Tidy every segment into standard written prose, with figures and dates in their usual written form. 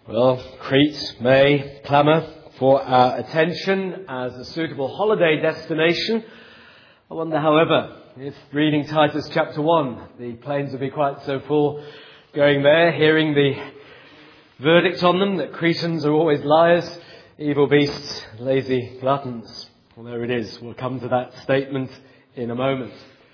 Well, Crete may clamour for our attention as a suitable holiday destination. I wonder, however, if reading Titus chapter 1, the planes would be quite so full going there, hearing the verdict on them that Cretans are always liars, evil beasts, lazy gluttons. Well, there it is. We'll come to that statement in a moment.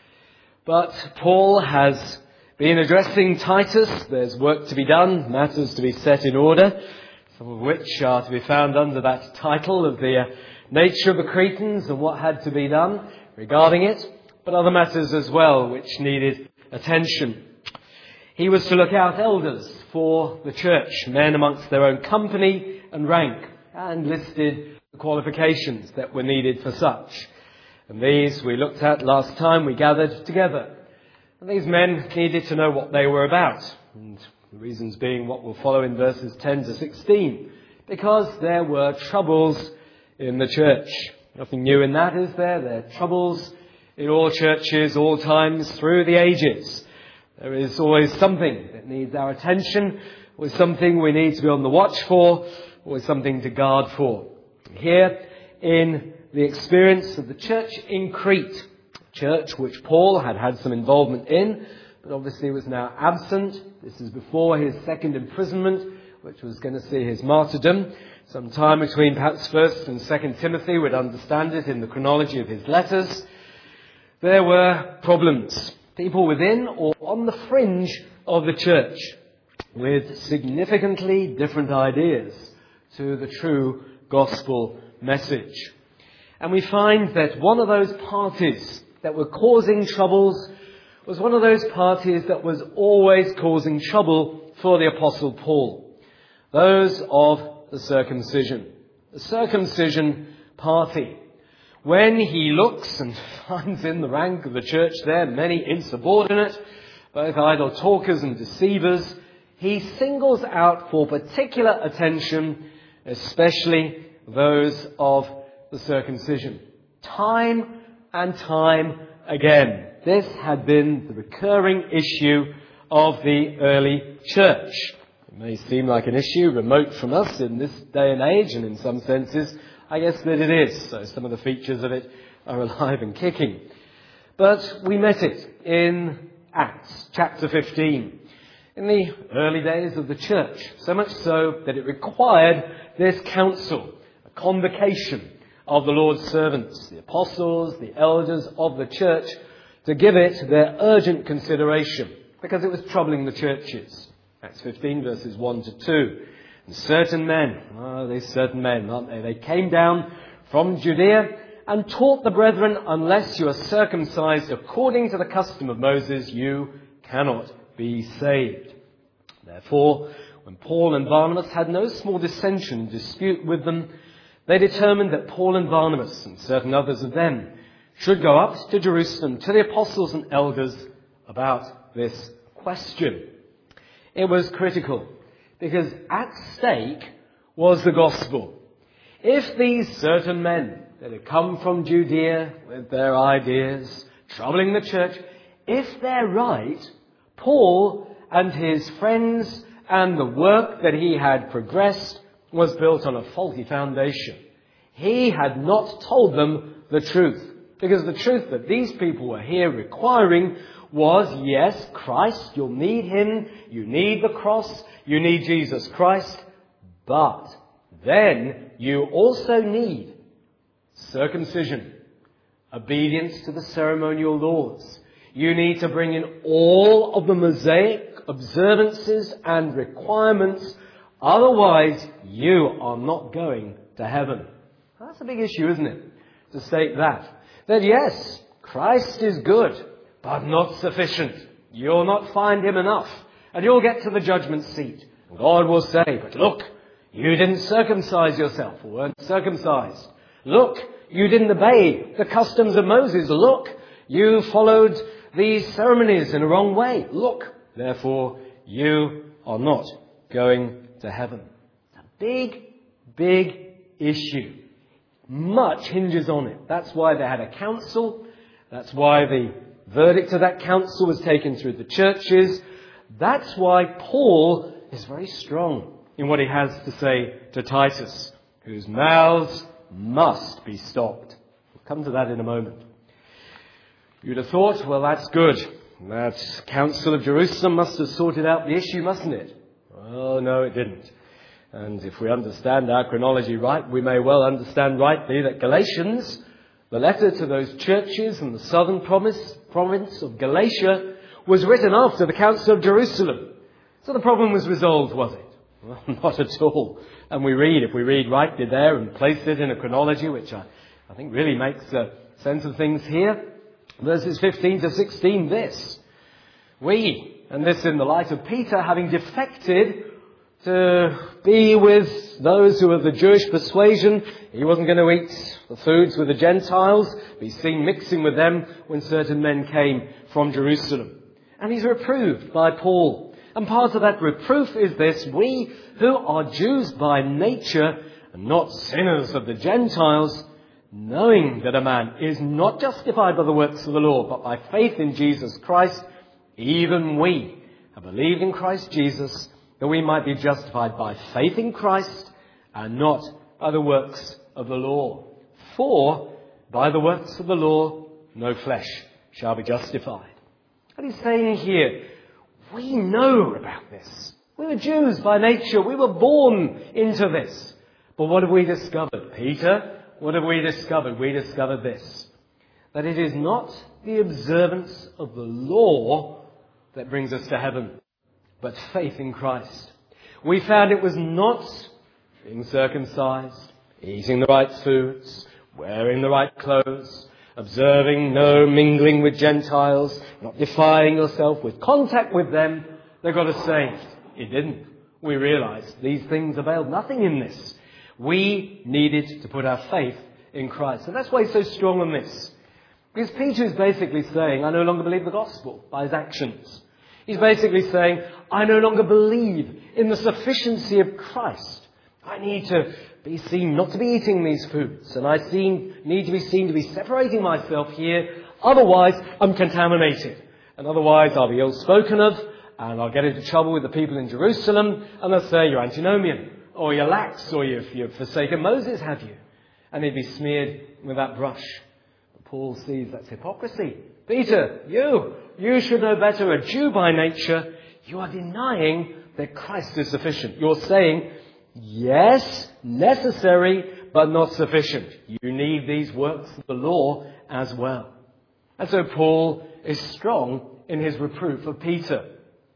But Paul has been addressing Titus. There's work to be done, matters to be set in order, some of which are to be found under that title of the nature of the Cretans and what had to be done regarding it, but other matters as well which needed attention. He was to look out elders for the church, men amongst their own company and rank, and listed the qualifications that were needed for such. And these we looked at last time we gathered together. And these men needed to know what they were about, and the reasons being what will follow in verses 10 to 16, because there were troubles in the church. Nothing new in that, is there? There are troubles in all churches, all times, through the ages. There is always something that needs our attention, always something we need to be on the watch for, always something to guard for. Here, in the experience of the church in Crete, church which Paul had had some involvement in, but obviously was now absent. This is before his second imprisonment, which was going to see his martyrdom. Some time between perhaps 1st and 2nd Timothy would understand it in the chronology of his letters. There were problems. People within or on the fringe of the church with significantly different ideas to the true gospel message. And we find that one of those parties that were causing troubles was one of those parties that was always causing trouble for the Apostle Paul. Those of the circumcision. The circumcision party. When he looks and finds in the rank of the church there many insubordinate, both idle talkers and deceivers, he singles out for particular attention, especially those of the circumcision. Time and time again. This had been the recurring issue of the early church. It may seem like an issue remote from us in this day and age, and in some senses, I guess that it is. So some of the features of it are alive and kicking. But we met it in Acts chapter 15, in the early days of the church, so much so that it required this council, a convocation of the Lord's servants, the apostles, the elders of the church, to give it their urgent consideration, because it was troubling the churches. Acts 15 verses 1 to 2. And certain men, these certain men, aren't they? They came down from Judea and taught the brethren, unless you are circumcised according to the custom of Moses, you cannot be saved. Therefore, when Paul and Barnabas had no small dissension and dispute with them, they determined that Paul and Barnabas and certain others of them should go up to Jerusalem to the apostles and elders about this question. It was critical, because at stake was the gospel. If these certain men that had come from Judea with their ideas, troubling the church, if they're right, Paul and his friends and the work that he had progressed was built on a faulty foundation. He had not told them the truth, because the truth that these people were here requiring was, yes, Christ, you'll need him, you need the cross, you need Jesus Christ, but then you also need circumcision, obedience to the ceremonial laws. You need to bring in all of the Mosaic observances and requirements, otherwise you are not going to heaven. That's a big issue, isn't it? To state that yes, Christ is good, but not sufficient. You'll not find him enough. And you'll get to the judgment seat. And God will say, but look, you didn't circumcise yourself, or weren't circumcised. Look, you didn't obey the customs of Moses. Look, you followed these ceremonies in a wrong way. Look, therefore, you are not going to heaven. It's a big, big issue. Much hinges on it. That's why they had a council. That's why the verdict of that council was taken through the churches. That's why Paul is very strong in what he has to say to Titus, whose mouths must be stopped. We'll come to that in a moment. You'd have thought, well, that's good. That Council of Jerusalem must have sorted out the issue, mustn't it? Oh, no, it didn't. And if we understand our chronology right, we may well understand rightly that Galatians, the letter to those churches in the southern province of Galatia, was written after the Council of Jerusalem. So the problem was resolved, was it? Well, not at all. And if we read rightly there and place it in a chronology, which I think really makes sense of things here, verses 15 to 16, this. We, and this in the light of Peter, having defected to be with those who are of the Jewish persuasion, he wasn't going to eat the foods with the Gentiles, be seen mixing with them when certain men came from Jerusalem. And he's reproved by Paul. And part of that reproof is this: we who are Jews by nature and not sinners of the Gentiles, knowing that a man is not justified by the works of the law, but by faith in Jesus Christ, even we have believed in Christ Jesus, that we might be justified by faith in Christ and not by the works of the law. For by the works of the law no flesh shall be justified. And he's saying here, we know about this. We were Jews by nature. We were born into this. But what have we discovered, Peter? What have we discovered? We discovered this: that it is not the observance of the law that brings us to heaven, but faith in Christ. We found it was not being circumcised, eating the right foods, wearing the right clothes, observing no mingling with Gentiles, not defiling yourself with contact with them, that got us saved. It didn't. We realized these things availed nothing in this. We needed to put our faith in Christ. And that's why he's so strong on this. Because Peter is basically saying, I no longer believe the gospel by his actions. He's basically saying, I no longer believe in the sufficiency of Christ. I need to be seen not to be eating these foods. And I need to be seen to be separating myself here. Otherwise, I'm contaminated. And otherwise, I'll be ill spoken of. And I'll get into trouble with the people in Jerusalem. And they'll say, you're antinomian. Or you're lax. Or you've forsaken Moses, have you? And he'd be smeared with that brush. But Paul sees that's hypocrisy. Peter, you should know better. A Jew by nature, you are denying that Christ is sufficient. You're saying, yes, necessary, but not sufficient. You need these works of the law as well. And so Paul is strong in his reproof of Peter.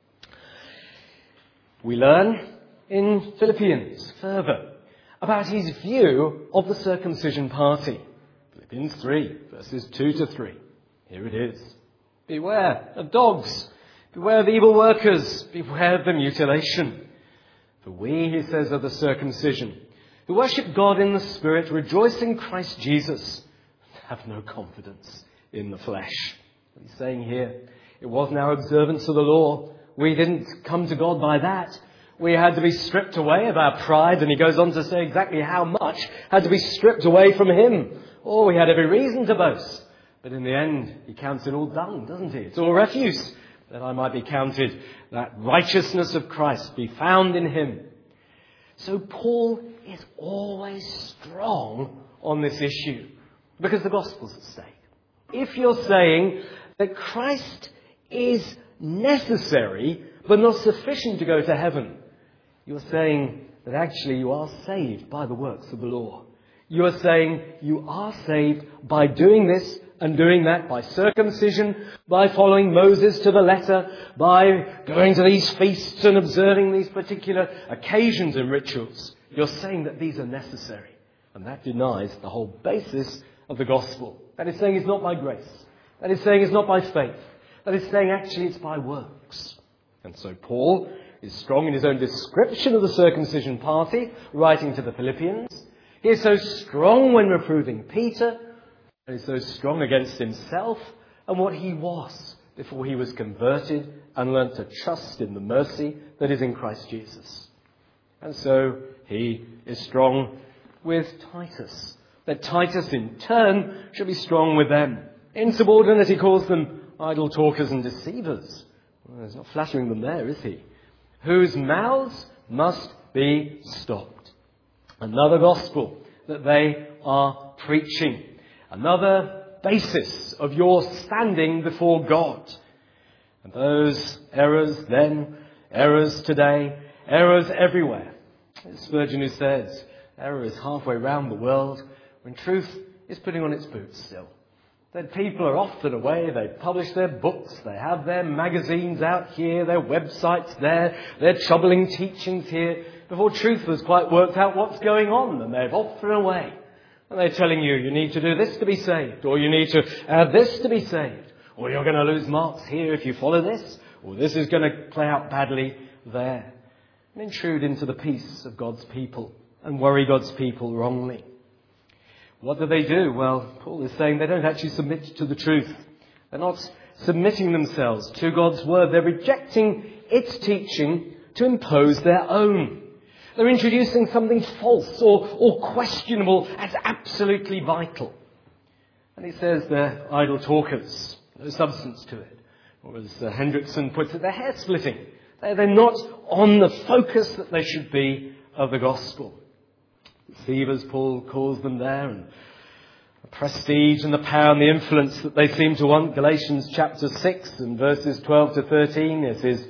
We learn in Philippians further about his view of the circumcision party. Philippians 3, verses 2 to 3. Here it is. Beware of dogs. Beware of evil workers. Beware of the mutilation. For we, he says, are the circumcision, who worship God in the Spirit, rejoice in Christ Jesus, have no confidence in the flesh. What he's saying here, it wasn't our observance of the law. We didn't come to God by that. We had to be stripped away of our pride, and he goes on to say exactly how much had to be stripped away from him. Oh, we had every reason to boast. But in the end, he counts it all dung, doesn't he? It's all refuse, that I might be counted, that righteousness of Christ be found in him. So Paul is always strong on this issue, because the gospel's at stake. If you're saying that Christ is necessary, but not sufficient to go to heaven, you're saying that actually you are saved by the works of the law. You are saying you are saved by doing this and doing that, by circumcision, by following Moses to the letter, by going to these feasts and observing these particular occasions and rituals. You're saying that these are necessary. And that denies the whole basis of the gospel. That is saying it's not by grace. That is saying it's not by faith. That is saying actually it's by works. And so Paul is strong in his own description of the circumcision party, writing to the Philippians. He is so strong when reproving Peter, and is so strong against himself and what he was before he was converted and learnt to trust in the mercy that is in Christ Jesus. And so he is strong with Titus, that Titus in turn should be strong with them. Insubordinate, he calls them idle talkers and deceivers. Well, he's not flattering them there, is he? Whose mouths must be stopped. Another gospel that they are preaching. Another basis of your standing before God. And those errors then, errors today, errors everywhere. It's Spurgeon who says, error is halfway round the world when truth is putting on its boots still. That people are often away, they publish their books, they have their magazines out here, their websites there, their troubling teachings here, before truth has quite worked out what's going on, and they've often away. And they're telling you, you need to do this to be saved, or you need to add this to be saved, or you're going to lose marks here if you follow this, or this is going to play out badly there. And intrude into the peace of God's people and worry God's people wrongly. What do? Well, Paul is saying they don't actually submit to the truth. They're not submitting themselves to God's word. They're rejecting its teaching to impose their own. They're introducing something false or questionable as absolutely vital. And he says they're idle talkers, no substance to it. Or as Hendrickson puts it, they're hair-splitting. They're not on the focus that they should be of the gospel. Deceivers, Paul calls them there, and the prestige and the power and the influence that they seem to want. Galatians chapter 6 and verses 12 to 13 is his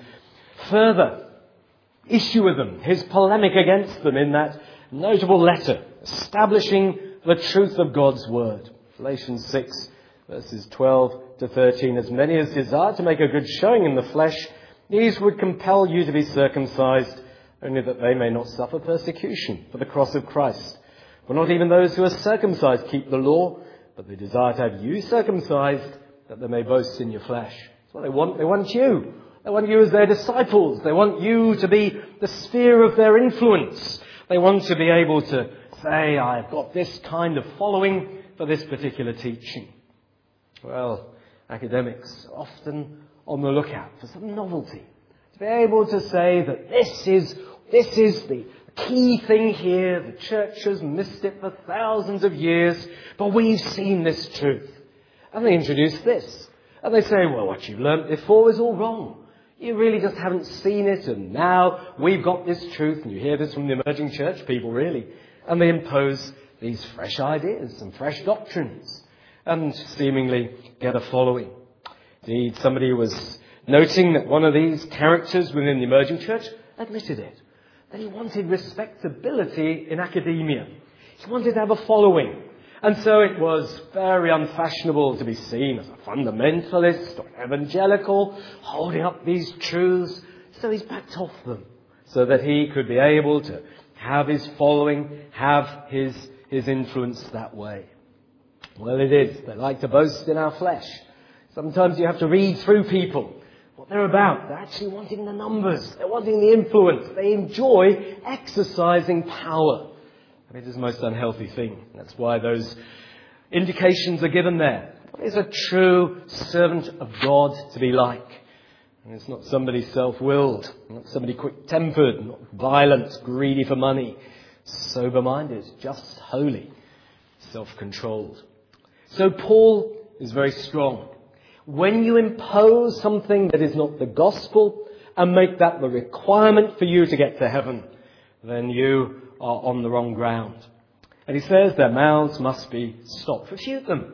further issue with them, his polemic against them in that notable letter, establishing the truth of God's word. Galatians 6 verses 12 to 13, as many as desire to make a good showing in the flesh, these would compel you to be circumcised, only that they may not suffer persecution for the cross of Christ. For not even those who are circumcised keep the law, but they desire to have you circumcised, that they may boast in your flesh. That's what they want. They want you. They want you as their disciples. They want you to be the sphere of their influence. They want to be able to say, I've got this kind of following for this particular teaching. Well, academics are often on the lookout for some novelty. To be able to say that this is the key thing here. The church has missed it for thousands of years, but we've seen this truth. And they introduce this. And they say, well, what you've learnt before is all wrong. You really just haven't seen it, and now we've got this truth. And you hear this from the emerging church people, really. And they impose these fresh ideas and fresh doctrines and seemingly get a following. Indeed, somebody was noting that one of these characters within the emerging church admitted it, that he wanted respectability in academia. He wanted to have a following. And so it was very unfashionable to be seen as a fundamentalist or evangelical, holding up these truths. So he's backed off them so that he could be able to have his following, have his influence that way. Well, it is. They like to boast in our flesh. Sometimes you have to read through people what they're about. They're actually wanting the numbers. They're wanting the influence. They enjoy exercising power. I mean, it is the most unhealthy thing. That's why those indications are given there. What is a true servant of God to be like? And it's not somebody self-willed, not somebody quick-tempered, not violent, greedy for money, sober-minded, just holy, self-controlled. So Paul is very strong. When you impose something that is not the gospel and make that the requirement for you to get to heaven, then you are on the wrong ground. And he says their mouths must be stopped. Refute them.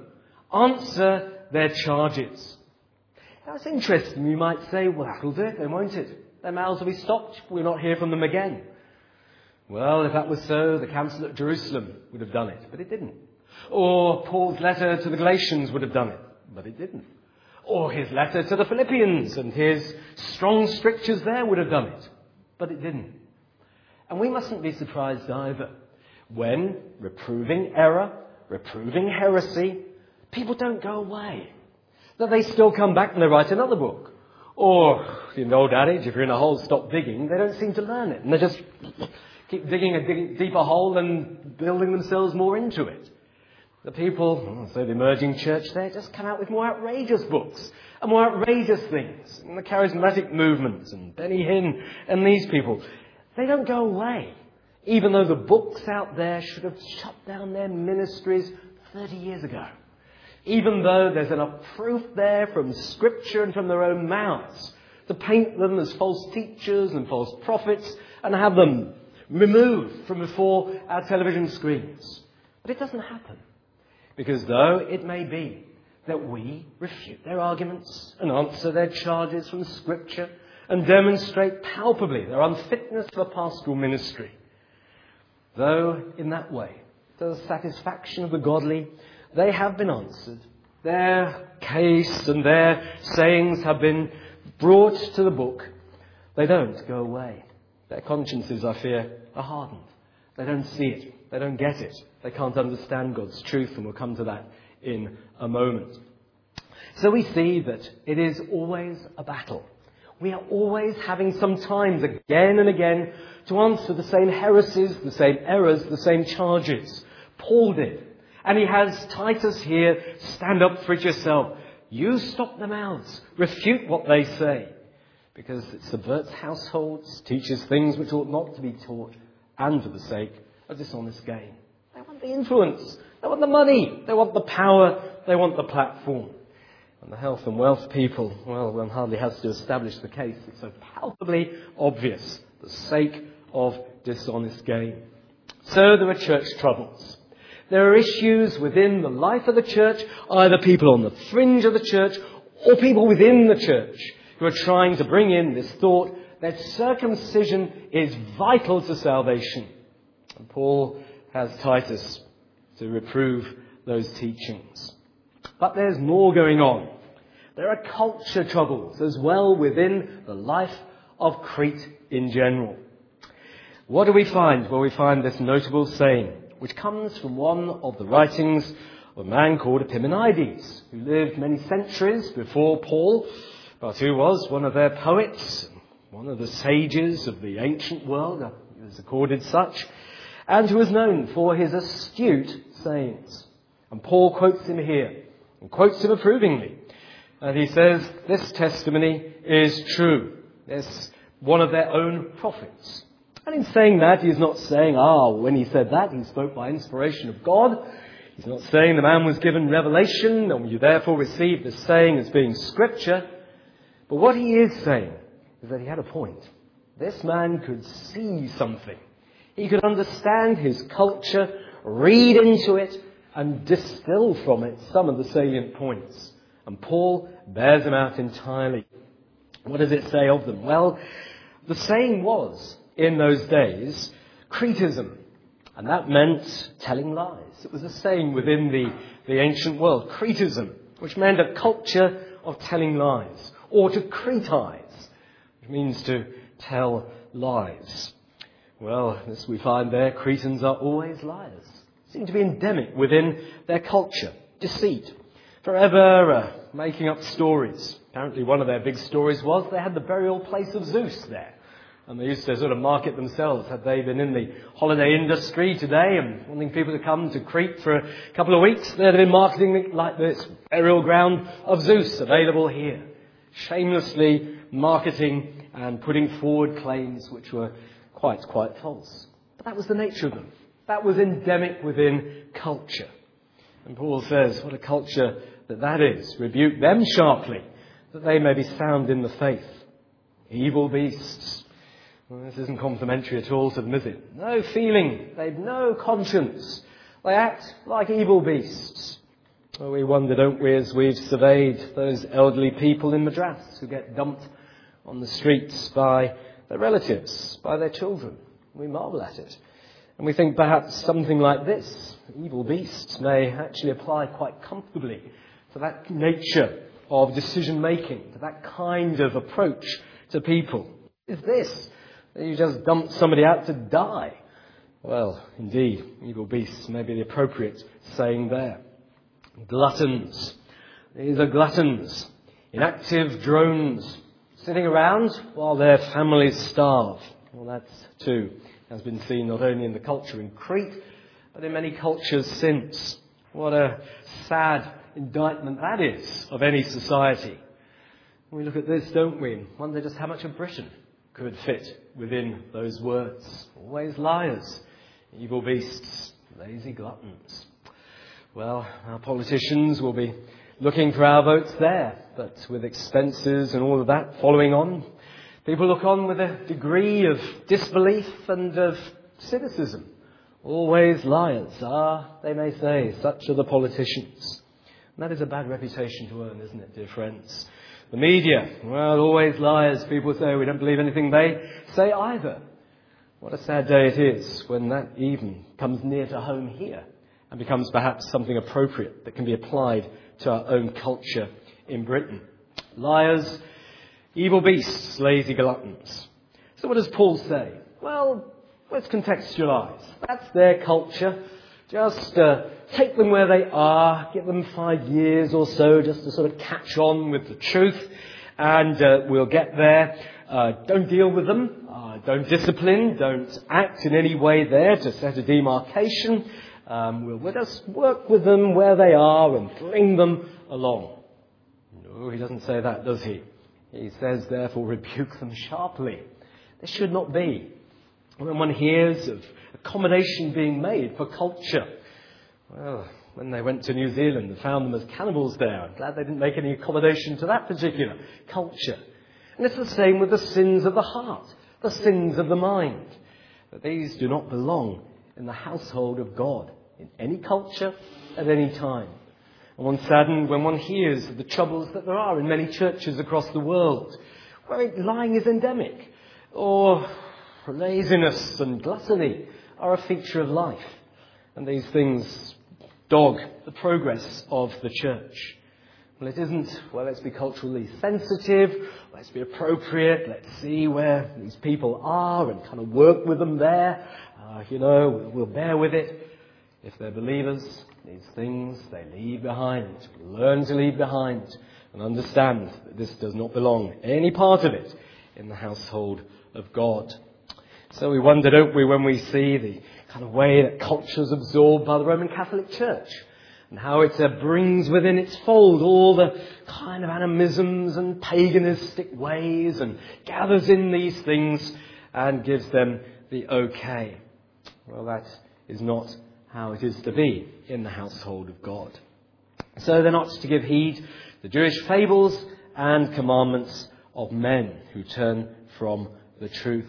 Answer their charges. Now it's interesting. You might say, well, that'll do it, then won't it? Their mouths will be stopped. We'll not hear from them again. Well, if that was so, the council at Jerusalem would have done it, but it didn't. Or Paul's letter to the Galatians would have done it, but it didn't. Or his letter to the Philippians and his strong strictures there would have done it, but it didn't. And we mustn't be surprised either when, reproving error, reproving heresy, people don't go away. That they still come back and they write another book. Or, in the old adage, if you're in a hole, stop digging, they don't seem to learn it. And they just keep digging a deeper hole and building themselves more into it. The people, say the emerging church there, just come out with more outrageous books and more outrageous things. And the charismatic movements and Benny Hinn and these people, they don't go away. Even though the books out there should have shut down their ministries 30 years ago. Even though there's enough proof there from Scripture and from their own mouths to paint them as false teachers and false prophets and have them removed from before our television screens. But it doesn't happen. Because though it may be that we refute their arguments and answer their charges from Scripture and demonstrate palpably their unfitness for pastoral ministry, though in that way, to the satisfaction of the godly, they have been answered, their case and their sayings have been brought to the book, they don't go away. Their consciences, I fear, are hardened. They don't see it. They don't get it. They can't understand God's truth, and we'll come to that in a moment. So we see that it is always a battle. We are always having sometimes again and again to answer the same heresies, the same errors, the same charges. Paul did. And he has Titus here, stand up for it yourself. You stop their mouths. Refute what they say. Because it subverts households, teaches things which ought not to be taught, and for the sake of dishonest gain. They want the influence. They want the money. They want the power. They want the platform. And the health and wealth people, well, one hardly has to establish the case. It's so palpably obvious. The sake of dishonest gain. So there are church troubles. There are issues within the life of the church, either people on the fringe of the church or people within the church who are trying to bring in this thought that circumcision is vital to salvation. And Paul has Titus to reprove those teachings. But there's more going on. There are culture troubles as well within the life of Crete in general. What do we find? Well, we find this notable saying, which comes from one of the writings of a man called Epimenides, who lived many centuries before Paul, but who was one of their poets, one of the sages of the ancient world, he was accorded such, and who was known for his astute sayings. And Paul quotes him here, and quotes him approvingly. And he says, this testimony is true. It's one of their own prophets. And in saying that, he's not saying, when he said that, he spoke by inspiration of God. He's not saying the man was given revelation, and you therefore receive the saying as being Scripture. But what he is saying is that he had a point. This man could see something. He could understand his culture, read into it, and distill from it some of the salient points. And Paul bears them out entirely. What does it say of them? Well, the saying was, in those days, Cretism. And that meant telling lies. It was a saying within the ancient world, Cretism, which meant a culture of telling lies. Or to cretize, which means to tell lies. Well, as we find there, Cretans are always liars. Seem to be endemic within their culture. Deceit. Forever making up stories. Apparently one of their big stories was they had the burial place of Zeus there. And they used to sort of market themselves. Had they been in the holiday industry today and wanting people to come to Crete for a couple of weeks, they'd have been marketing it like this burial ground of Zeus available here. Shamelessly marketing and putting forward claims which were quite false. But that was the nature of them. That was endemic within culture. And Paul says, what a culture that is. Rebuke them sharply, that they may be sound in the faith. Evil beasts. Well, this isn't complimentary at all to them, is it? No feeling. They've no conscience. They act like evil beasts. Well, we wonder, don't we, as we've surveyed those elderly people in Madras who get dumped on the streets by their relatives, by their children. We marvel at it. And we think perhaps something like this, evil beasts, may actually apply quite comfortably to that nature of decision-making, to that kind of approach to people. Is this that you just dump somebody out to die? Well, indeed, evil beasts may be the appropriate saying there. Gluttons. These are gluttons, inactive drones, sitting around while their families starve. Well, that too has been seen not only in the culture in Crete, but in many cultures since. What a sad indictment that is of any society. We look at this, don't we, and wonder just how much of Britain could fit within those words. Always liars, evil beasts, lazy gluttons. Well, our politicians will be looking for our votes there, but with expenses and all of that following on, People look on with a degree of disbelief and of cynicism. Always liars. They may say, such are the politicians. And that is a bad reputation to earn, isn't it, dear friends? The media, well, always liars. People say we don't believe anything they say either. What a sad day it is when that even comes near to home here and becomes perhaps something appropriate that can be applied to our own culture in Britain. Liars, evil beasts, lazy gluttons. So what does Paul say? Well, let's contextualise. That's their culture. Just take them where they are, give them 5 years or so just to sort of catch on with the truth, and we'll get there. Don't deal with them. Don't discipline. Don't act in any way there to set a demarcation. We'll just work with them where they are and bring them along. No, he doesn't say that, does he? He says, therefore, rebuke them sharply. There should not be. When one hears of accommodation being made for culture, well, when they went to New Zealand and found them as cannibals there, I'm glad they didn't make any accommodation to that particular culture. And it's the same with the sins of the heart, the sins of the mind. That these do not belong in the household of God, in any culture, at any time. And one's saddened when one hears of the troubles that there are in many churches across the world, where lying is endemic, or laziness and gluttony are a feature of life. And these things dog the progress of the church. Well, it isn't, well, let's be culturally sensitive, let's be appropriate, let's see where these people are and kind of work with them there. We'll bear with it. If they're believers, these things they leave behind. Learn to leave behind and understand that this does not belong, any part of it, in the household of God. So we wonder, don't we, when we see the kind of way that culture is absorbed by the Roman Catholic Church and how it brings within its fold all the kind of animisms and paganistic ways and gathers in these things and gives them the okay. Well, that is not how it is to be in the household of God. So they're not to give heed to the Jewish fables and commandments of men who turn from the truth.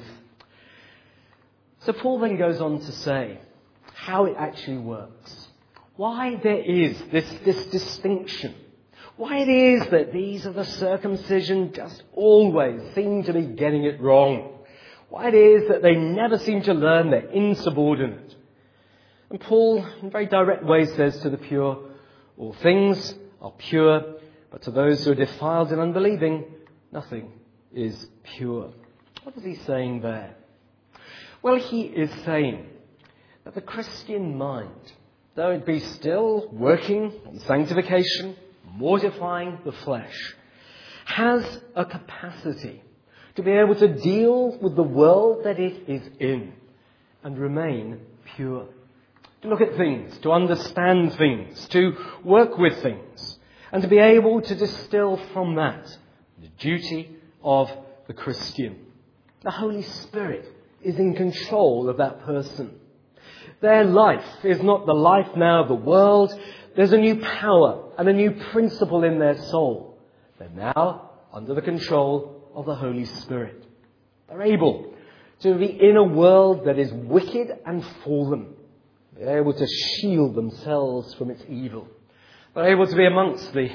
So Paul then goes on to say how it actually works. Why there is this distinction. Why it is that these of the circumcision just always seem to be getting it wrong. Why it is that they never seem to learn they're insubordinate. And Paul, in a very direct way, says to the pure, all things are pure, but to those who are defiled and unbelieving, nothing is pure. What is he saying there? Well, he is saying that the Christian mind, though it be still working on sanctification, mortifying the flesh, has a capacity to be able to deal with the world that it is in and remain pure. To look at things, to understand things, to work with things, and to be able to distill from that the duty of the Christian. The Holy Spirit is in control of that person. Their life is not the life now of the world. There's a new power and a new principle in their soul. They're now under the control of the Holy Spirit. They're able to be in a world that is wicked and fallen. They're able to shield themselves from its evil. They're able to be amongst the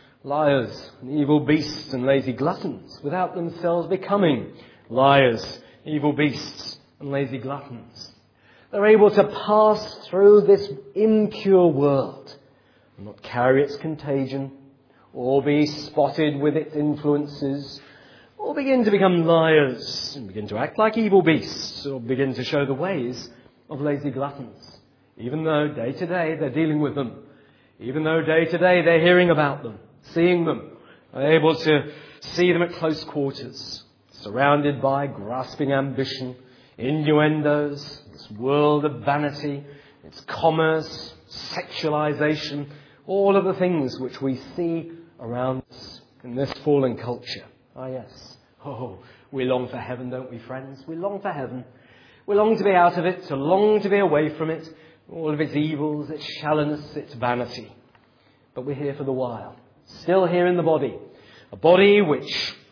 liars and evil beasts and lazy gluttons without themselves becoming liars, evil beasts and lazy gluttons. They're able to pass through this impure world and not carry its contagion or be spotted with its influences or begin to become liars and begin to act like evil beasts or begin to show the ways of lazy gluttons. Even though day to day they're dealing with them. Even though day to day they're hearing about them, seeing them, are able to see them at close quarters, surrounded by grasping ambition, innuendos, this world of vanity, its commerce, sexualization, all of the things which we see around us in this fallen culture. Ah, yes. Oh, we long for heaven, don't we, friends? We long for heaven. We long to be out of it, to long to be away from it, all of its evils, its shallowness, its vanity. But we're here for the while, still here in the body, a body which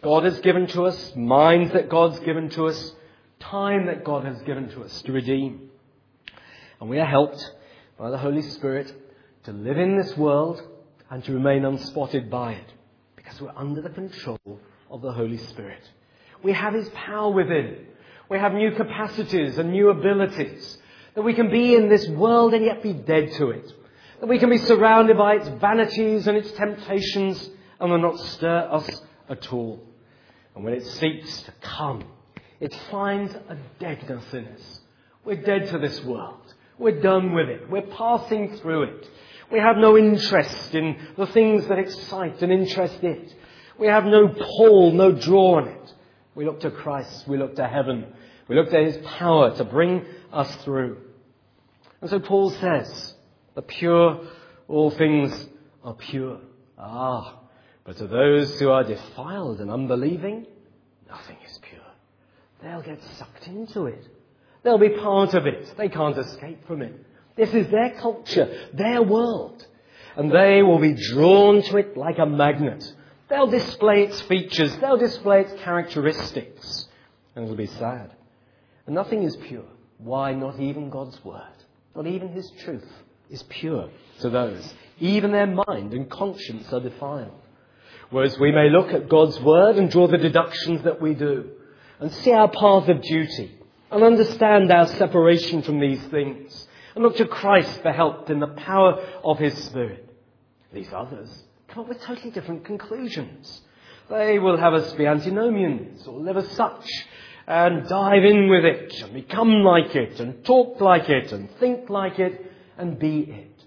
God has given to us, minds that God's given to us, time that God has given to us to redeem. And we are helped by the Holy Spirit to live in this world and to remain unspotted by it, because we're under the control of the Holy Spirit. We have His power within. We have new capacities and new abilities, that we can be in this world and yet be dead to it. That we can be surrounded by its vanities and its temptations and will not stir us at all. And when it seeks to come, it finds a deadness in us. We're dead to this world. We're done with it. We're passing through it. We have no interest in the things that excite and interest it. We have no pull, no draw on it. We look to Christ. We look to heaven. We look to His power to bring us through. And so Paul says, the pure, all things are pure. But to those who are defiled and unbelieving, nothing is pure. They'll get sucked into it. They'll be part of it. They can't escape from it. This is their culture, their world. And they will be drawn to it like a magnet. They'll display its features. They'll display its characteristics. And it'll be sad. And nothing is pure. Why? Not even God's word. Not even His truth is pure to those. Even their mind and conscience are defiled. Whereas we may look at God's word and draw the deductions that we do, and see our path of duty, and understand our separation from these things, and look to Christ for help in the power of His Spirit. These others come up with totally different conclusions. They will have us be antinomians, or live as such, and dive in with it, and become like it, and talk like it, and think like it, and be it.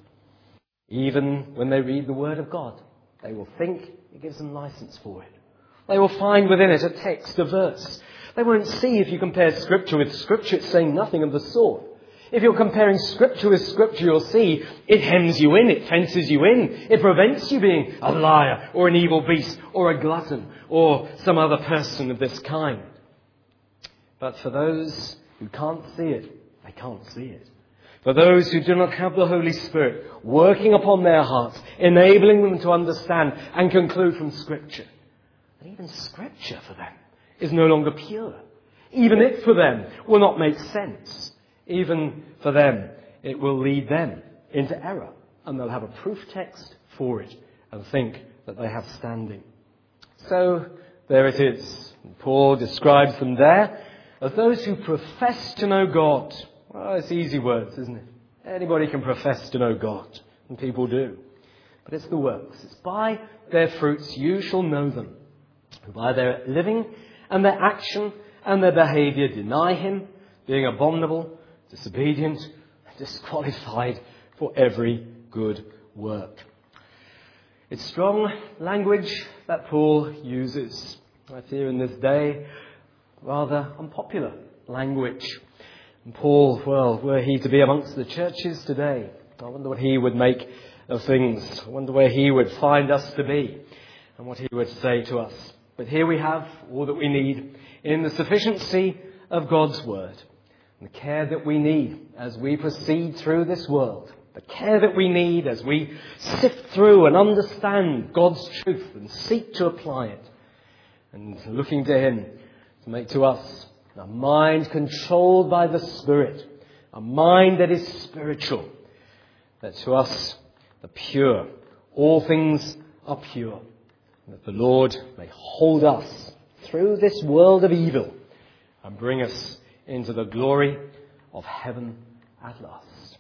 Even when they read the Word of God, they will think it gives them license for it. They will find within it a text, a verse. They won't see if you compare Scripture with Scripture, it's saying nothing of the sort. If you're comparing Scripture with Scripture, you'll see it hems you in, it fences you in. It prevents you being a liar or an evil beast or a glutton or some other person of this kind. But for those who can't see it, they can't see it. For those who do not have the Holy Spirit working upon their hearts, enabling them to understand and conclude from Scripture, that even Scripture for them is no longer pure. Even it for them will not make sense. Even for them, it will lead them into error. And they'll have a proof text for it and think that they have standing. So there it is. Paul describes them there as those who profess to know God. Well, it's easy words, isn't it? Anybody can profess to know God, and people do. But it's the works. It's by their fruits you shall know them. By their living and their action and their behaviour deny Him, being abominable, disobedient, and disqualified for every good work. It's strong language that Paul uses. Right here in this day, rather unpopular language. And Paul, well, were he to be amongst the churches today, I wonder what he would make of things. I wonder where he would find us to be and what he would say to us. But here we have all that we need in the sufficiency of God's Word. And the care that we need as we proceed through this world. The care that we need as we sift through and understand God's truth and seek to apply it. And looking to Him to make to us a mind controlled by the Spirit. A mind that is spiritual. That to us, the pure, all things are pure. And that the Lord may hold us through this world of evil and bring us into the glory of heaven at last.